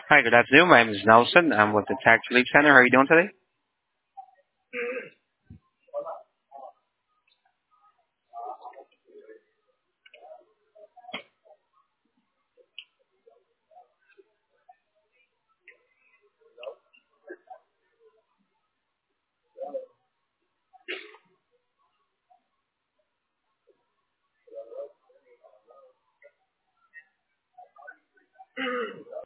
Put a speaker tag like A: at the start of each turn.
A: Hi, good afternoon. My name is Nelson. I'm with the Tax Relief Center. How are you doing today?